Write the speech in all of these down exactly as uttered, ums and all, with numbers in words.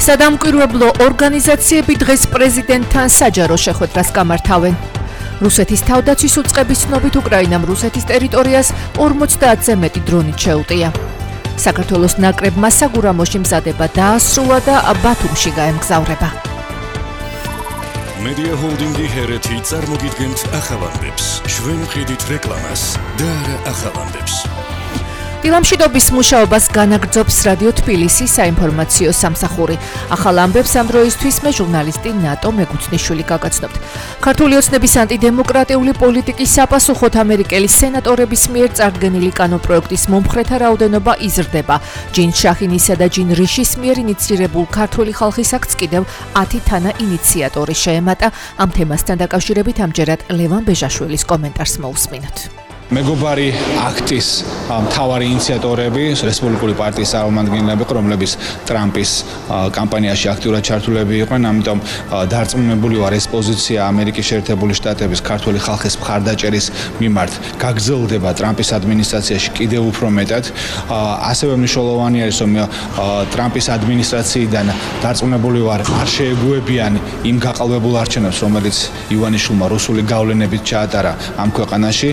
სადამკვირვებლო ორგანიზაციები დღეს პრეზიდენტთან საჯარო შეხვედრას გამართავენ. რუსეთის თავდაცვის უწყების ცნობით უკრაინამ რუსეთის ტერიტორიას ორმოცდაათზე მეტი დრონით შეუტია. საქართველოს ნაკრებმა საგურამოში მზადება დაასრულა და ბათუმში გაემგზავრება. Media Holding-ი ჰერეთი წარმოგიდგენთ ახალამდებს, შვენ ვხედით რეკლამას და არა ახალამდებს. დილამშვიდობის მუშაობას განაგრძობს რადიო თბილისი საინფორმაციო სამსახური. ახალ ამბებს ამ დროისთვის მე ჟურნალისტი ნატო მეგუთნიშვილი გაგაცნობთ. ქართული ოცნების ანტიდემოკრატიული პოლიტიკის საპასუხოდ ამერიკელი სენატორების მიერ წარდგენილი კანონპროექტის მომხრეთა რაოდენობა იზრდება. ჯინ შაჰინისა და ჯინ რიშის მიერ ინიცირებულ ქართული ხალხის აქტს კიდევ ათი თანა ინიციატორი შეემატა. ამ თემასთან დაკავშირებით ამჯერად ლევან ბეჟაშვილის კომენტარს მოусმინოთ. მეგობარი აქტის მთავარი ინიციატორები, რესპუბლიკური პარტიის წარმომადგენლები, რომლებიც ტრამპის კამპანიაში აქტიურად ჩართულები იყვნენ, ამიტომ დარწმუნებული ვარ ეს პოზიცია ამერიკის შეერთებული შტატების ქართული ხალხის მხარდაჭერის მიმართ გაგრძელდება ტრამპის ადმინისტრაციაში კიდევ უფრო მეტად. ასევე მნიშვნელოვანი არის, რომ ტრამპის ადმინისტრაციიდან დარწმუნებული ვარ არ შეეგუებიან იმ გაყალბებულ არჩევნებს, რომელიც ივანიშვილმა რუსული გავლენებით ჩაატარა ამ ქვეყანაში.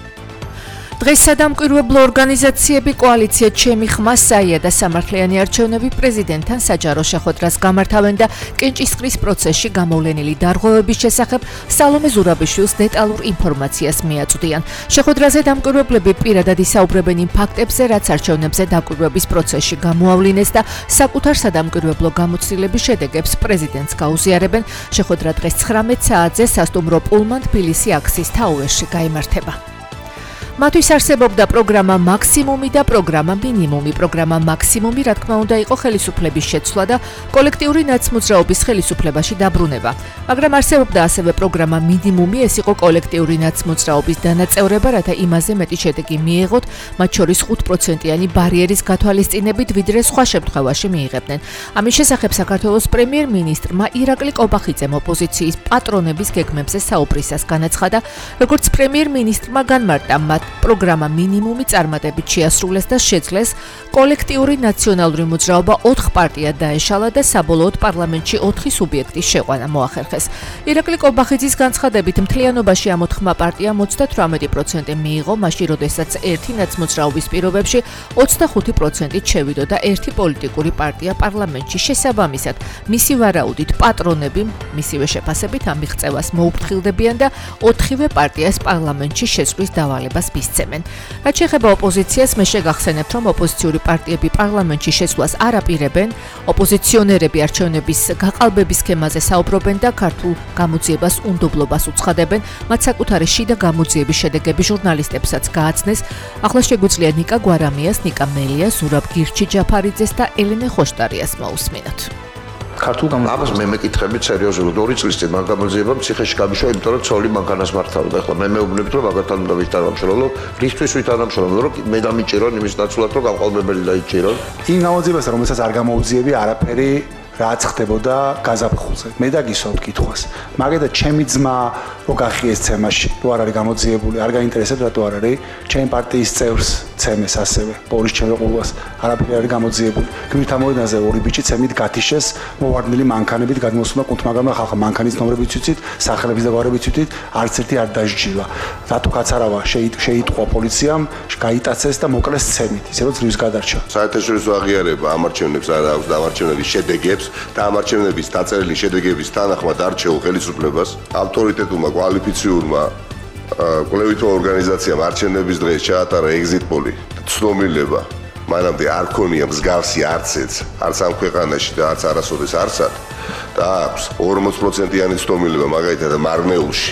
დღეს სადამკვირვებლო ორგანიზაციები კოალიცია ჩემი ხმა საია და სამართლიანი არჩევნები პრეზიდენტთან საჯარო შეხვედრას გამართავენ და კენჭისყრის პროცესში გამოვლენილი დარღვევების შესახებ სალომე ზურაბიშვილს დეტალურ ინფორმაციას მიაწვდიან. შეხვედრაზე დამკვირვებლები პირადად ისაუბრებენ იმ ფაქტებზე, რაც არჩევნებზე დაკვირვების პროცესში გამოავლინეს და საკუთარ სადამკვირვებლო გამოცდილების შედეგებს პრეზიდენტს გაუზიარებენ. შეხვედრა დღეს ცხრამეტ საათზე სასტუმრო პულმან თბილისი აქსის თაუერში გაიმართება. მათთვის არსებობდა პროგრამა მაქსიმუმი და პროგრამა მინიმუმი. პროგრამა მაქსიმუმი, რა თქმა უნდა, იყო ხელისუფლების შეცვლა და კოლექტიური ნაცმოძრაობის ხელისუფლებაში დაბრუნება. მაგრამ არსებობდა ასევე პროგრამა მინიმუმი, ეს იყო კოლექტიური ნაცმოძრაობის დანაწევრება, რათა იმაზე მეტი შედეგი მიეღოთ, მათ შორის ხუთ პროცენტიანი ბარიერის გათვალისწინებით, ვიდრე სხვა შემთხვევაში მიიღებდნენ. ამის შესახებ საქართველოს პრემიერ-მინისტრმა ირაკლი კობახიძემ ოპოზიციის პატრონების გეგმებზე საუბრისას განაცხადა, როგორც პრემიერ-მინისტრმა განმარტა მათ პროგრამა მინიმუმი წარმატებით შეასრულეს და შეძლეს კოლექტიური ნაციონალური მოძრაობა ოთხ პარტიად დაეშალა და საბოლოოდ პარლამენტში ოთხი სუბიექტის შეყვანა მოახერხეს. ირაკლი კობახიძის განცხადებით მთლიანობაში ამ ოთხმა პარტიამ ოცდათვრამეტი პროცენტი მიიღო, მაშინ როდესაც ერთი ნაცმოძრაობის პირობებში ოცდახუთი პროცენტით შევიდო და ერთი პოლიტიკური პარტია პარლამენტში. შესაბამისად, მისი ვარაუდით პატრონები მისივე შეფასებით ამ მიღწევას მოუფრთხილდებიან და ოთხივე პარტიას პარლამენტში შეცვლის დავალებას მისცემენ. რაც შეეხება ოპოზიციას, მე შეგახსენებთ, რომ ოპოზიციური პარტიები პარლამენტში შეცვლას არ აპირებენ, ოპოზიციონერები არჩევნების გაყალბების სქემაზე საუბრობენ და ქართულ გამოძიებას უნდობლობას უცხადებენ, მათ საკუთარი შიდა გამოძიების შედეგები ჟურნალისტებსაც გააცნეს. ახლა შეგვიძლია ნიკა გვარამიას, ნიკა მელიას, ზურაბ გირჩი-ჯაფარიძეს და ელენე ხოშტარიას მოусმინოთ. ქართულ გამოს მე მეკითხებით სერიოზულად ორი წლის წინ მაგ გამოძიებამ ციხეში გამიშვა, იმიტომ რომ ცოლი მანქანას მართავდა. ახლა მე მეუბნებით, რომ მაგათთან უნდა ვითანამშრომლო, რისთვის ვითანამშრომლო, რომ მე დამიჭირონ იმის ნაცვლად, რომ გამყალბებელი დაიჭირონ. იმ გამოძიებასთან, რომელსაც არ გამოუძიები, არაფერი რაც ხდებოდა გაზაფხულზე. მე დაგისვამთ კითხვას. მაგედა ჩემი ძმა რო გახიეს ცემაში, რო არ არის გამოძიებული, არ გაინტერესებს რატო არ არის, ჩემი პარტიის წევრს ცემეს ასევე, ბორის ჩემრეყულას, არაფერი არის გამოძიებული. გმირთა მოედანზე ორი ბიჭი ცემით გათიშეს, მოვარდნილი მანქანებით გადმოსულა კუნთ, მაგრამ ხალხა მანქანის ნომრებით ვიცით, სახელების და გვარებით ვიცით, არც ერთი არ დაჟჯილა. რატო კაცარავა შეიტყვა პოლიციამ, გაიტაცეს და მოკლეს ცემით, ისე რომ ძლივს გადარჩა. საერთაშორისო აღიარება ამ არჩევნებს არ აქვს და ამ არჩევნების შედეგებს და ამ არჩევნების დაწერილი შედეგების თანახმად არჩეულ ხელისუფლებას ავტორიტეტულმა კვალიფიციურმა კვლევითმა ორგანიზაციამ არჩევნების დღეს ჩაატარა ეგზიტ პოლი ცნობილება მანამდე არ ქონია მსგავსი არცეც არც ამ ქვეყანაში და არც არასოდეს არცად და აქვს ორმოც პროცენტიანი ცნობილება მაგალითად მარნეულში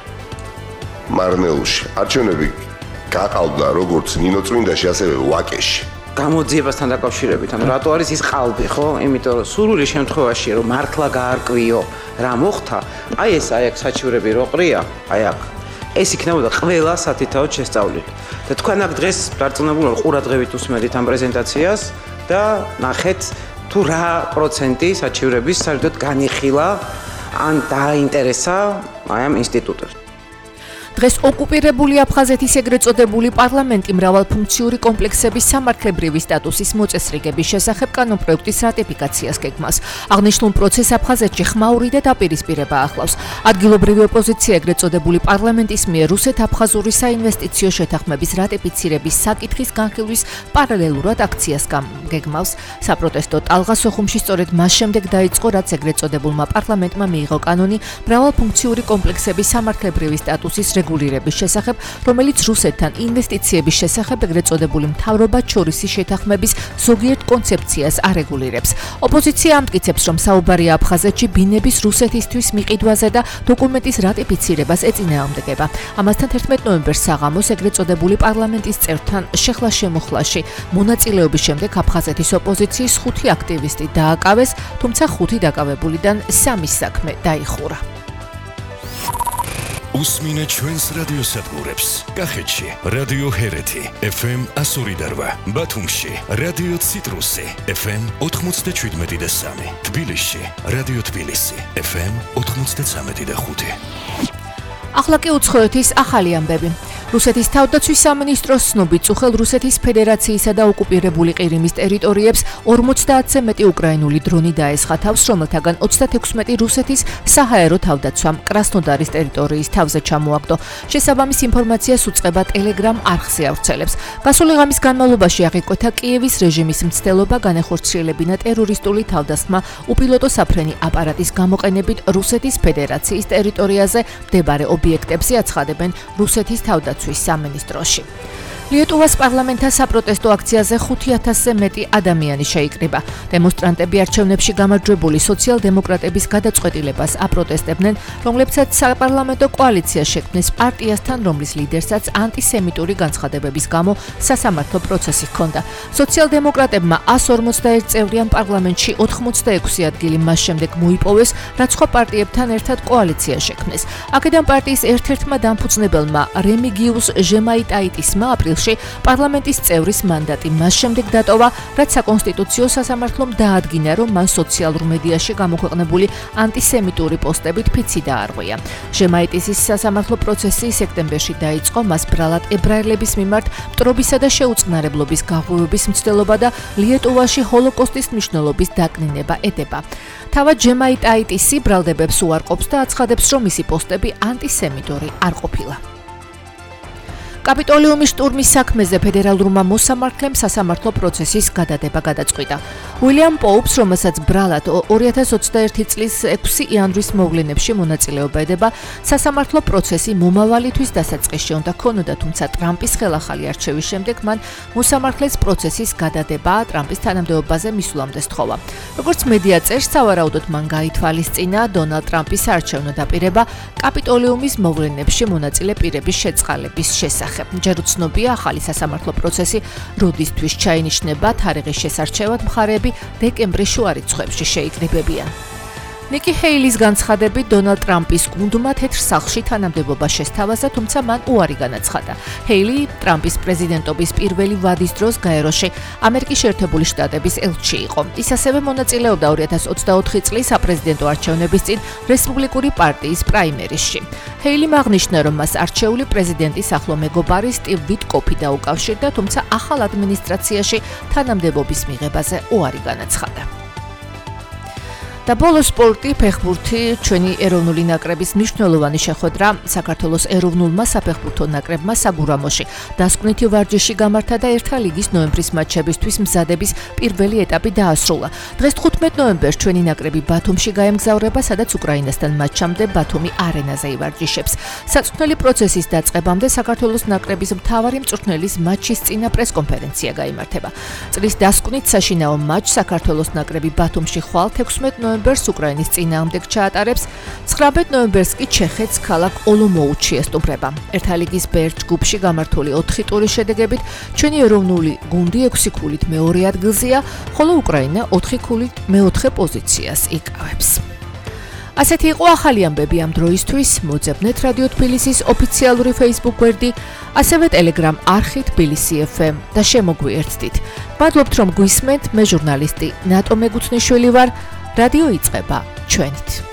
მარნეულში არჩევნები გაყალბდა როგორც ნინო წმინდაში ასევე ვაკეში. გამოძიებასთან დაკავშირებით, ანუ რატო არის ის ყალბი, ხო? იმიტომ რომ სურვილი შემთხვევაში რომ მართლა გაარკვიო რა მოხდა, აი ეს აი აქ საჩივრები რო ყრია, აი აქ. ეს იქნებოდა ყველა სათითაოდ შესწავლილი. და თქვენ აქ დღეს დარწმუნებული ვარ ყურადღებით უსმენთ ამ პრეზენტაციას და ნახეთ თუ რა პროცენტი საჩივრების საერთოდ განიხილა ან დააინტერესა აი ამ ინსტიტუტებს. დღეს ოკუპირებული აფხაზეთის ეგრეთ წოდებული პარლამენტი მრავალფუნქციური კომპლექსების სამართლებრივი სტატუსის მოწესრიგების შესახებ კანონპროექტის რატიფიკაციას გეგმავს. აღნიშნულ პროცესს აფხაზეთში ხმაური და დაპირისპირება ახლავს. ადგილობრივი ოპოზიცია ეგრეთ წოდებული პარლამენტის მიერ რუსეთ-აფხაზური საინვესტიციო შეთანხმების რატიფიცირების საკითხის განხილვის პარალელურად აქციას გეგმავს. საპროტესტო ტალღა სოხუმში სწორედ მას შემდეგ დაიწყო, რაც ეგრეთ წოდებულმა პარლამენტმა მიიღო კანონი მრავალფუნქციური კომპლექსების სამართლებრივი სტატუსის რეგულირების შესახებ, რომელიც რუსეთთან ინვესტიციების შესახებ ეგრეთ წოდებული მთავრობათშორისი შეთანხმების ზოგიერთ კონცეფციას არეგულირებს. ოპოზიცია ამტკიცებს, რომ საუბარია აფხაზეთში ბინების რუსეთისთვის მიყიდვაზე და დოკუმენტის რატიფიცირებას ეწინააღმდეგება. ამასთან თერთმეტ ნოემბერს საღამოს ეგრეთ წოდებული პარლამენტის წევრთან შეხლა-შემოხლაში მონაწილეობის შემდეგ აფხაზეთის ოპოზიციის ხუთი აქტივისტი დააკავეს, თუმცა ხუთი დაკავებულიდან სამის საქმე დაიხურა. უსმინე ჩვენს რადიოსადგურებს. კახეთში რადიო ჰერეთი ეფ ემ εκατო ორი და რვა, ბათუმში რადიო ციტრუსი ეფ ემ ოთხმოცდაშვიდმეტი და სამი, თბილისში რადიო თბილისი ეფ ემ ოთხმოცდაცამეტი და ხუთი. ახლა კი უცხოეთის ახალი ამბები. რუსეთის თავდაცვის სამინისტროს ცნობით, წუხელ რუსეთის ფედერაციისა და ოკუპირებული ყირიმის ტერიტორიებს ორმოცდაათზე მეტი უკრაინული დრონი დაესხა თავს, რომელთაგან ოცდათექვსმეტი რუსეთის საჰაერო თავდაცვამ კრასნოდარის ტერიტორიის თავზე ჩამოაგდო. შესაბამის ინფორმაციას უწყება ტელეგრამ არხზე ავრცელებს. გასული ღამის განმავლობაში აღიკვეთა კიევის რეჟიმის მცდელობა განეხორციელებინა ტერორისტული თავდასხმა უპილოტო საფრენი აპარატის გამოყენებით რუსეთის ფედერაციის ტერიტორიაზე მდებარე ობიექტებზე აცხადებენ რუსეთის თავდაცვის სამინისტროში. ლიეტუვას პარლამენტთან საპროტესტო აქციაზე ხუთი ათასზე მეტი ადამიანი შეიკრიბა. დემონსტრანტები არჩევნებში გამარჯვებული სოციალ-დემოკრატების გადაწყვეტილებას აპროტესტებდნენ, რომლებსაც საპარლამენტო კოალიცია შექმნეს პარტიასთან, რომლის ლიდერსაც ანტისემიტური განცხადებების გამო სასამართლო პროცესი ჰქონდა. სოციალ-დემოკრატებმა εκατო ორმოცდაერთი წევრიან პარლამენტში ოთხმოცდაექვსი ადგილი მას შემდეგ მოიპოვეს, რაც სხვა პარტიებთან ერთად კოალიცია შექმნეს. აქედან პარტიის ერთ-ერთმა დამფუძნებელმა რემიგიუს ჟემაიტაიტისმა აპრილში პარლამენტის წევრის მანდატი მას შემდეგ დატოვა, რაც საკონსტიტუციო სასამართლომ დაადგინა, რომ მან სოციალურ მედიაში გამოქვეყნებული ანტისემიტური პოსტებით ფიცი დაარღვია. ჟემაიტისის სასამართლო პროცესი სექტემბერში დაიწყო, მას ბრალად ებრაელების მიმართ მტრობისა და შეუწყნარებლობის გაღვივების მცდელობა და ლიეტუვაში ჰოლოკოსტის მნიშვნელობის დაკნინება ედება. თავად ჟემაიტაიტისი ბრალდებებს უარყოფს და აცხადებს, რომ მისი პოსტები ანტისემიტური არ ყოფილა. კაპიტოლიუმის შტურმის საქმეზე ფედერალურმა მოსამართლემ სასამართლო პროცესის გადადება გადაწყვიტა. უილიამ პოუპს, რომელსაც ბრალად ორი ათას ოცდაერთი წლის ექვსი იანვრის მოვლენებში მონაწილეობა ედება, სასამართლო პროცესი მომავალისთვის დასაწყისში უნდა ქონოდა, თუმცა ტრამპის ხელახალი არჩევის შემდეგ მან მოსამართლეს პროცესის გადადება ტრამპის თანამდებობაზე მისვლამდე სთხოვა. როგორც მედია წერს, სავარაუდოდ მან გაითვალისწინა დონალდ ტრამპის საარჩევნო დაპირება კაპიტოლიუმის მოვლენებში მონაწილე პირების შეწყალების შესახებ. ჯერ უცნობია ახალი სასამართლო პროცესი როდისთვის ჩაინიშნება, თარიღის შესარჩევად მხარეები დეკემბრის შუა რიცხვებში შეიკრიბებიან. ნიკი ჰეილის განცხადებით, დონალდ ტრამპის გუნდმა თეთრ სახლში თანამდებობა შესთავაზა, თუმცა მან უარი განაცხადა. ჰეილი ტრამპის პრეზიდენტობის პირველი ვადის დროს გაეროში ამერიკის შეერთებული შტატების ელჩი იყო. ის ასევე მონაწილეობდა ორი ათას ოცდაოთხი წლის საპრეზიდენტო არჩევნების წინ რესპუბლიკური პარტიის პრაიმერისში. ჰეილიმ აღნიშნა, რომ მას არჩეული პრეზიდენტის ახლო მეგობარი სტივ ვიტკოფი დაუკავშირდა, თუმცა ახალ ადმინისტრაციაში თანამდებობის მიღებაზე უარი განაცხადა. და ბოლო სპორტი, ფეხბურთი, ჩვენი ეროვნული ნაკრების მნიშვნელოვანი შეხვედრა საქართველოს ეროვნულმა საფეხბურთო ნაკრებმა საგურამოში დასკვნითი ვარჯიში გამართა და ერთა ლიგის ნოემბრის მატჩებისთვის მზადების პირველი ეტაპი დაასრულა. დღეს თხუთმეტ ნოემბერს ჩვენი ნაკრები ბათუმში გაემგზავრება, სადაც უკრაინასთან მატჩამდე ბათუმი არენაზე ივარჯიშებს. საწვრთნელი პროცესის დაწყებამდე საქართველოს ნაკრების მთავარი მწვრთნელის მატჩის წინა პრესკონფერენცია გაიმართება. წლის დასკვნით საშინაო მატჩს საქართველოს ნაკრები ბათუმში ხვალ თექვსმეტ ნოემბერს უკრაინის წინააღმდეგ ჩაატარებს, ცხრამეტ ნოემბერს კი ჩეხეთს ქალაქ ოლომოუჩში ესტუმრება. ერთა ლიგის ბ ჯგუფში გამართული ოთხი ტურის შედეგებით ჩვენი ეროვნული გუნდი ექვსი ქულით მეორე ადგილზეა, ხოლო უკრაინა ოთხი ქულით მეოთხე პოზიციას იკავებს. ასეთი იყო ახალი ამბები ამ დროისთვის. მოძებნეთ რადიო თბილისის ოფიციალური Facebook გვერდი, ასევე Telegram არხი თბილისი ეფ ემ და შემოგვიერთდით. მადლობთ, რომ გვისმენთ. მე ჟურნალისტი ნატო მეგუთნიშვილი ვარ. რადიო იწყება ჩვენით.